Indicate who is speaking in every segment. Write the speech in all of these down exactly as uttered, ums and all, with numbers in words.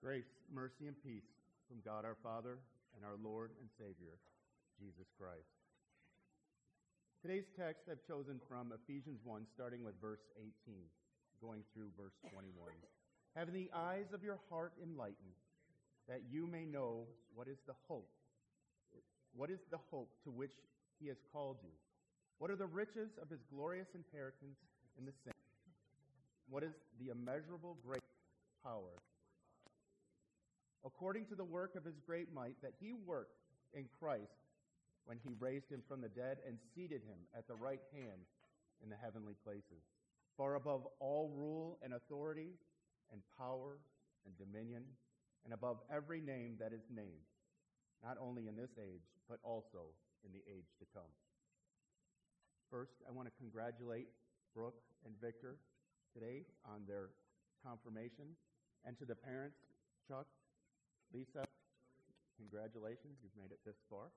Speaker 1: Grace, mercy, and peace from God our Father and our Lord and Savior, Jesus Christ. Today's text I've chosen from Ephesians one, starting with verse eighteen, going through verse twenty-one. Having the eyes of your heart enlightened, that you may know what is the hope. What is the hope to which he has called you? What are the riches of his glorious inheritance in the saints? What is the immeasurable great power? According to the work of his great might that he worked in Christ when he raised him from the dead and seated him at the right hand in the heavenly places, far above all rule and authority and power and dominion, and above every name that is named, not only in this age, but also in the age to come. First, I want to congratulate Brooke and Victor today on their confirmation, and to the parents, Chuck, Lisa, congratulations, you've made it this far.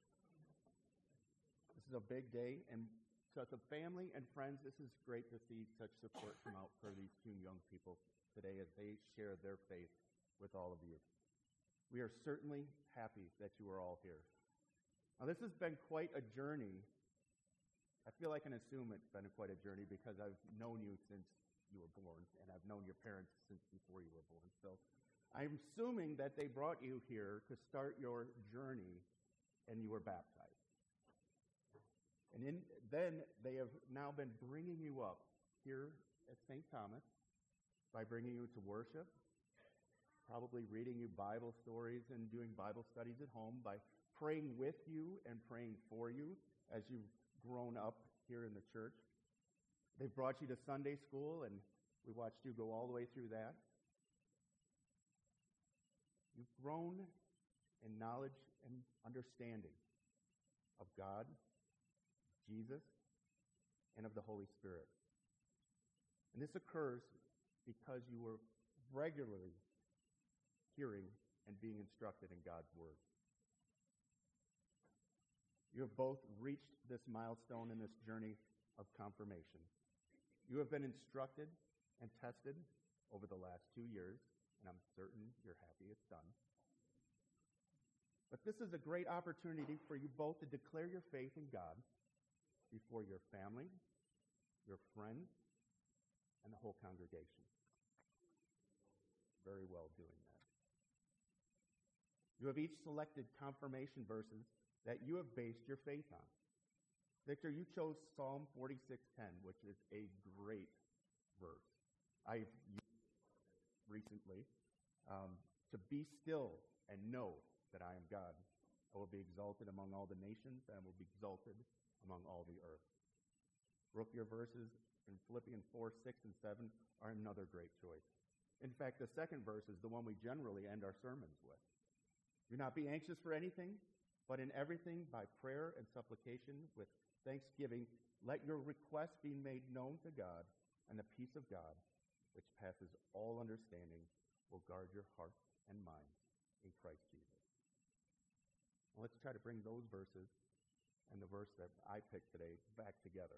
Speaker 1: This is a big day, and so as a family and friends, this is great to see such support come out for these two young people today as they share their faith with all of you. We are certainly happy that you are all here. Now, this has been quite a journey. I feel I can assume it's been quite a journey because I've known you since you were born, and I've known your parents since before you were born. So I'm assuming that they brought you here to start your journey, and you were baptized. And in, then they have now been bringing you up here at Saint Thomas by bringing you to worship, probably reading you Bible stories and doing Bible studies at home, by praying with you and praying for you as you've grown up here in the church. They've brought you to Sunday school, and we watched you go all the way through that. You've grown in knowledge and understanding of God, Jesus, and of the Holy Spirit. And this occurs because you were regularly hearing and being instructed in God's Word. You have both reached this milestone in this journey of confirmation. You have been instructed and tested over the last two years, and I'm certain you're happy it's done. But this is a great opportunity for you both to declare your faith in God before your family, your friends, and the whole congregation. Very well doing that. You have each selected confirmation verses that you have based your faith on. Victor, you chose Psalm forty-six ten, which is a great verse. I've used it recently. Um, to be still and know that I am God. I will be exalted among all the nations, and I will be exalted among all the earth. Brooke, your verses in Philippians four, six, and seven are another great choice. In fact, the second verse is the one we generally end our sermons with. Do not be anxious for anything, but in everything by prayer and supplication with thanksgiving, let your requests be made known to God, and the peace of God, which passes all understanding, will guard your hearts and minds in Christ Jesus. Well, let's try to bring those verses and the verse that I picked today back together.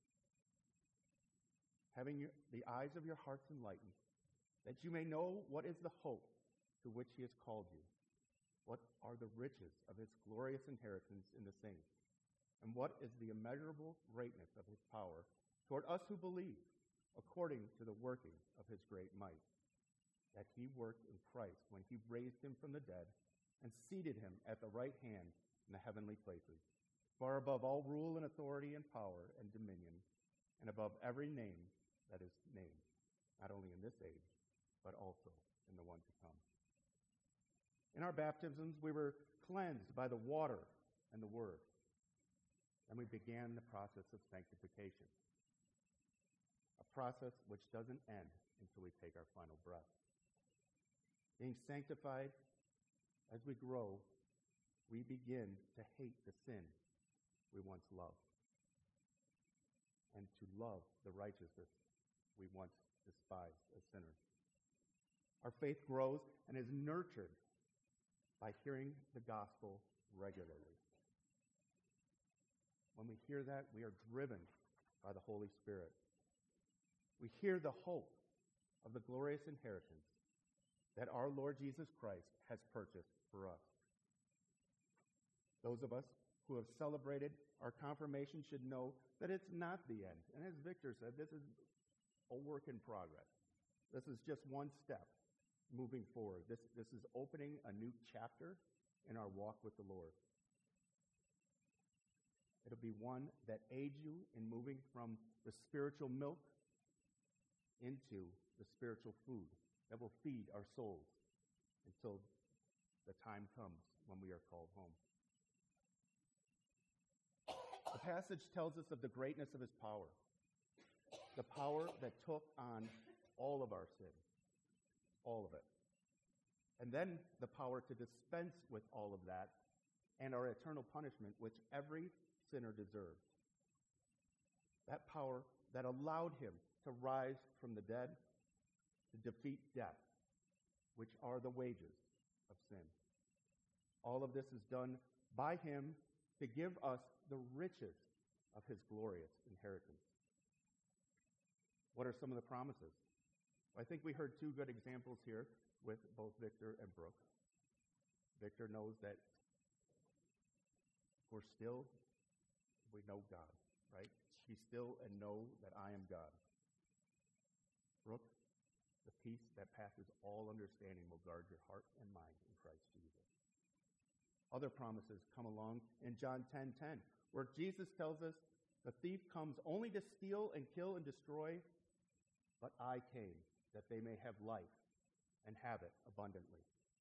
Speaker 1: Having your, the eyes of your hearts enlightened, that you may know what is the hope to which he has called you, what are the riches of his glorious inheritance in the saints, and what is the immeasurable greatness of his power toward us who believe, according to the working of his great might, that he worked in Christ when he raised him from the dead and seated him at the right hand in the heavenly places, far above all rule and authority and power and dominion, and above every name that is named, not only in this age, but also in the one to come. In our baptisms, we were cleansed by the water and the word, and we began the process of sanctification, a process which doesn't end until we take our final breath. Being sanctified, as we grow, we begin to hate the sin we once loved, and to love the righteousness we once despised as sinners. Our faith grows and is nurtured by hearing the gospel regularly. When we hear that, we are driven by the Holy Spirit. We hear the hope of the glorious inheritance that our Lord Jesus Christ has purchased for us. Those of us who have celebrated our confirmation should know that it's not the end. And as Victor said, this is a work in progress. This is just one step moving forward. This, this is opening a new chapter in our walk with the Lord. It'll be one that aids you in moving from the spiritual milk into the spiritual food that will feed our souls until the time comes when we are called home. The passage tells us of the greatness of his power, the power that took on all of our sin, all of it. And then the power to dispense with all of that and our eternal punishment, which every sinner deserves. That power that allowed him to rise from the dead, to defeat death, which are the wages of sin. All of this is done by him to give us the riches of his glorious inheritance. What are some of the promises? I think we heard two good examples here with both Victor and Brooke. Victor knows that we're still, we know God, right? Be still and know that I am God. Brooke, the peace that passes all understanding will guard your heart and mind in Christ Jesus. Other promises come along in John ten ten, where Jesus tells us, the thief comes only to steal and kill and destroy, but I came that they may have life and have it abundantly.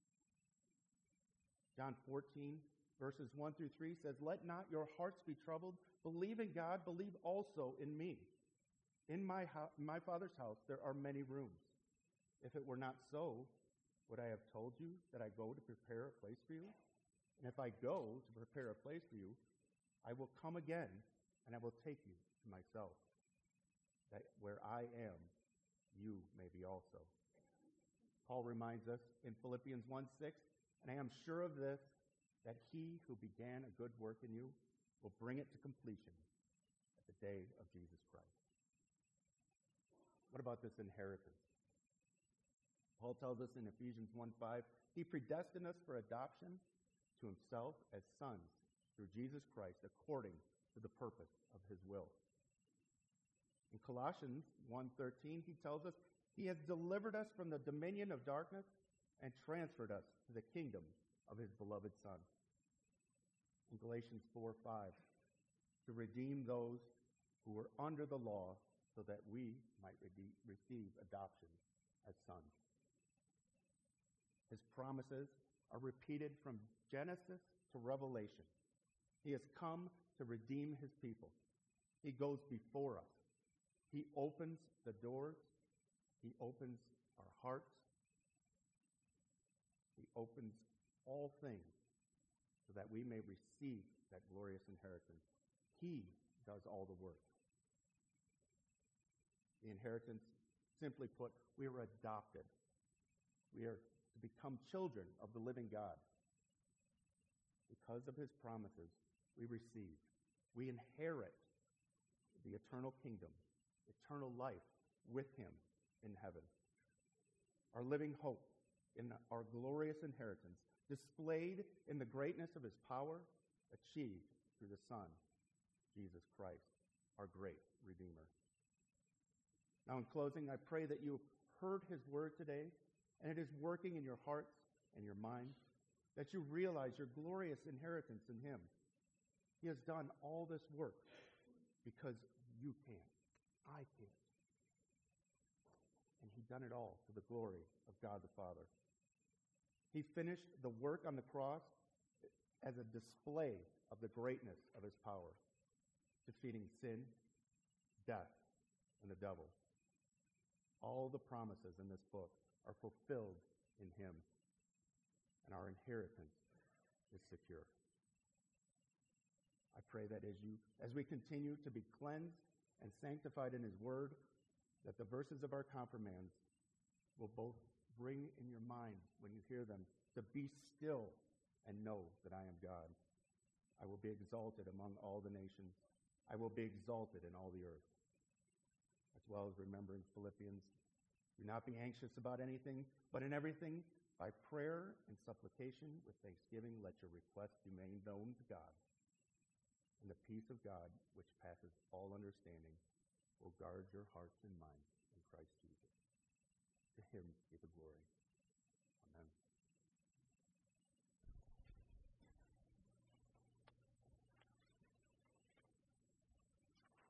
Speaker 1: John fourteen, verses one through three says, let not your hearts be troubled. Believe in God, believe also in me. In my, ho- my Father's house there are many rooms. If it were not so, would I have told you that I go to prepare a place for you? And if I go to prepare a place for you, I will come again, and I will take you to myself, that where I am, you may be also. Paul reminds us in Philippians one six, and I am sure of this, that he who began a good work in you will bring it to completion at the day of Jesus Christ. What about this inheritance? Paul tells us in Ephesians one five, he predestined us for adoption to himself as sons through Jesus Christ according to the purpose of his will. In Colossians one thirteen, he tells us he has delivered us from the dominion of darkness and transferred us to the kingdom of his beloved Son. In Galatians four five, to redeem those who were under the law so that we might re- receive adoption as sons. His promises are repeated from Genesis to Revelation. He has come to redeem his people. He goes before us. He opens the doors. He opens our hearts. He opens all things so that we may receive that glorious inheritance. He does all the work. The inheritance, simply put, we are adopted. We are to become children of the living God. Because of his promises, we receive. We inherit the eternal kingdom, eternal life with him in heaven. Our living hope in our glorious inheritance, displayed in the greatness of his power, achieved through the Son, Jesus Christ, our great Redeemer. Now, in closing, I pray that you heard his word today, and it is working in your hearts and your minds, that you realize your glorious inheritance in him. He has done all this work because you can't. I can't. And he's done it all for the glory of God the Father. He finished the work on the cross as a display of the greatness of his power, defeating sin, death, and the devil. All the promises in this book are fulfilled in him, and our inheritance is secure. I pray that as you, as we continue to be cleansed and sanctified in his word, that the verses of our confirmands will both bring in your mind, when you hear them, to be still and know that I am God. I will be exalted among all the nations. I will be exalted in all the earth. As well as remembering Philippians Do not be anxious about anything, but in everything, by prayer and supplication with thanksgiving, let your requests be made known to God. And the peace of God, which passes all understanding, will guard your hearts and minds in Christ Jesus. To him be the glory.